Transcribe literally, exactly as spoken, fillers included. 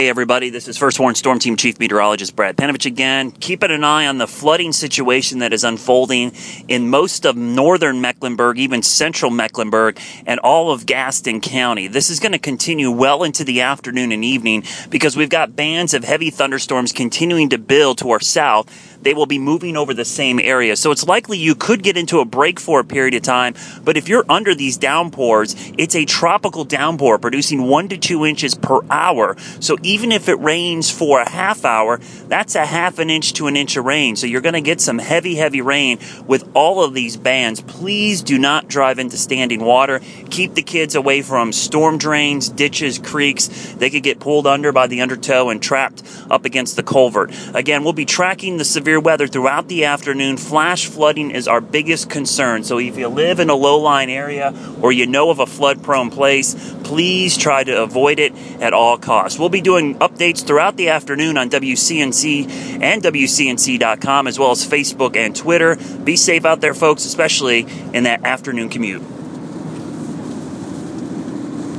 Hey everybody, this is First Warn Storm Team Chief Meteorologist Brad Panovich again, keeping an eye on the flooding situation that is unfolding in most of northern Mecklenburg, even central Mecklenburg, and all of Gaston County. This is going to continue well into the afternoon and evening because we've got bands of heavy thunderstorms continuing to build to our south. They will be moving over the same area. So it's likely you could get into a break for a period of time, but if you're under these downpours, it's a tropical downpour producing one to two inches per hour. So even if it rains for a half hour, that's a half an inch to an inch of rain. So you're going to get some heavy, heavy rain with all of these bands. Please do not drive into standing water. Keep the kids away from storm drains, ditches, creeks. They could get pulled under by the undertow and trapped up against the culvert. Again, we'll be tracking the severe weather throughout the afternoon. Flash flooding is our biggest concern. So if you live in a low-lying area or you know of a flood-prone place, please try to avoid it at all costs. We'll be doing updates throughout the afternoon on W C N C and W C N C dot com, as well as Facebook and Twitter. Be safe out there, folks, especially in that afternoon commute.